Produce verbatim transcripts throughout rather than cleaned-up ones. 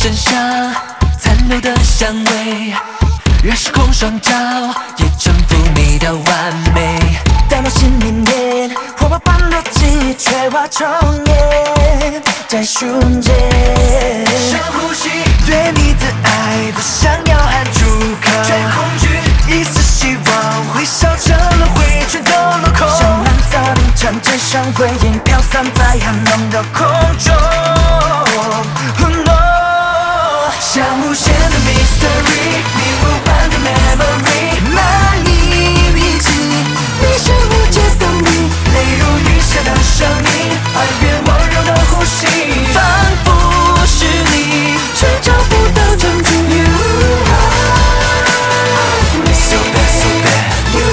身上残留的香味，让时空双照，也征服你的完美。 带到心里面，火爆般的记忆却化重演，在瞬间。 深呼吸， 对你的爱不想要喊出口， 却恐惧一丝希望会烧成了灰，全都落空。像蓝色凌晨街上灰烟飘散在寒冷的空中。Oh no， 像无限的 mystery， 你无伴的 memory， 难以铭记。你是无解的谜，泪如雨下的声音，耳边温柔的呼吸， 仿佛是你， 却找不到证据。You are me so bad so bad You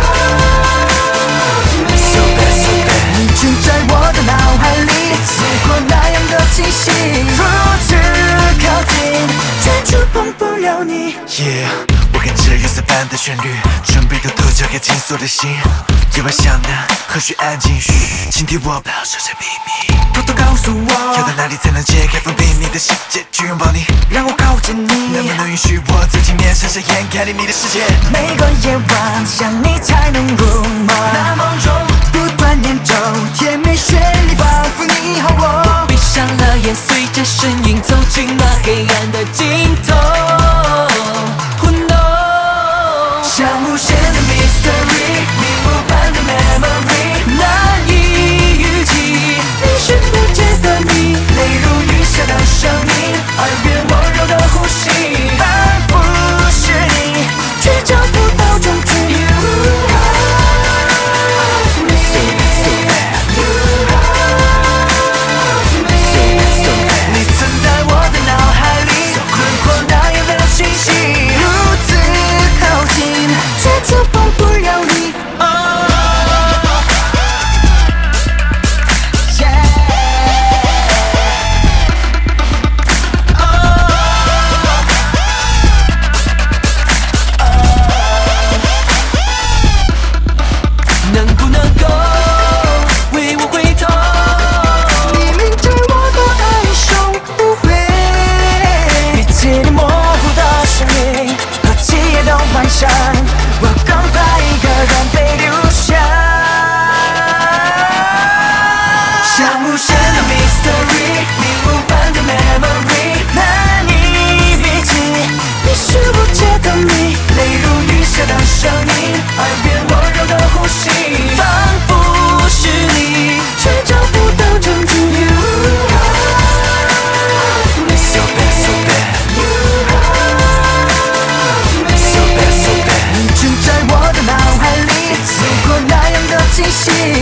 are me so bad so bad， 你存在我的脑海里，似火那样的清晰，如此靠近，却触碰不了你。 Yeah， 我跟着有色般的旋律，准备偷偷交给紧锁的心。夜晚想的何须安静，嘘，倾听我保守着秘密。 偷偷告诉我， 要到哪里才能解开封闭你的世界，去拥抱你， 让我靠近你。 能不能允许我走进面，深深眼看你的世界？ 每个夜晚想你才能入梦， 那梦中不断演奏甜美旋律，仿佛你和我。 闭上了眼，随着声音走进那黑暗的尽头。Oh no， 像无限的 mystery， 你无伴的 memory， 难以预计。 你是无解的谜， 泪如雨下的声音，耳边温柔的呼吸， 仿佛是你，却找不到证据。You are me So bad so bad You are me So bad so bad， 你存在我的脑海里，轮廓那样的清晰，如此靠近，却触碰不了你。 能不能够为我回头？ 你明知我的爱收不回，比起你模糊的声音和记忆的幻想，我更怕一个人被留下。像无限的 mystery， 你无伴的 memory， 难以铭记。你是无解的谜， 泪如雨下的声音，耳边温柔的呼吸，仿佛是你， 却找不到证据。You are me So bad so bad You are me So bad so bad， 你存在我的脑海里，似火那样的清晰。